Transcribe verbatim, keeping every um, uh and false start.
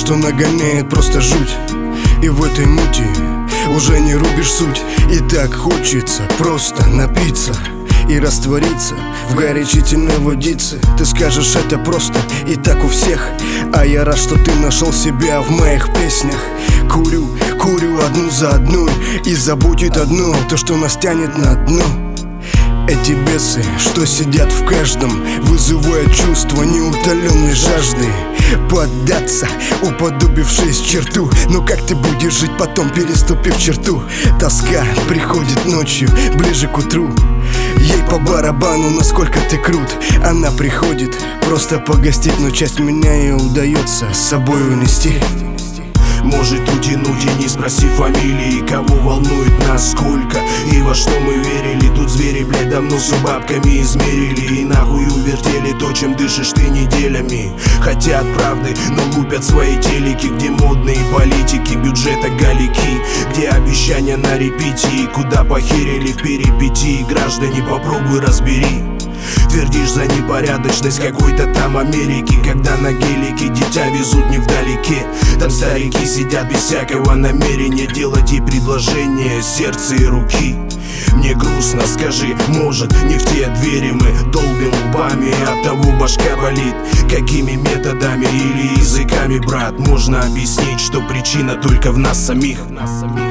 что нагоняет просто жуть. И в этой мути уже не рубишь суть. И так хочется просто напиться и раствориться в горячительной водице. Ты скажешь, это просто и так у всех, а я рад, что ты нашел себя в моих песнях. Курю, курю одну за одной, и забудет одно, то, что нас тянет на дно. Эти бесы, что сидят в каждом, вызывают чувство неутоленной жажды поддаться, уподобившись черту. Но как ты будешь жить потом, переступив черту? Тоска приходит ночью, ближе к утру. Ей по барабану, насколько ты крут. Она приходит просто погостить, но часть меня ей удается с собой унести. Может утянуть и не спросив фамилии. Кого волнует насколько и во что мы верили. Тут звери, блядь, давно все бабками измерили. И нахуй увертели то, чем дышишь ты неделями. Хотят правды, но лупят свои телеки. Где модные политики, бюджета галики. Где обещания на репите, куда похерили в перипетии. Граждане, попробуй разбери. Твердишь за непорядочность какой-то там Америки, когда на гелике дитя везут не вдалеке. Там старики сидят без всякого намерения делать ей предложение сердца и руки. Мне грустно, скажи, может, не в те двери мы долбим лбами, от того башка болит. Какими методами или языками, брат, можно объяснить, что причина только в нас самих?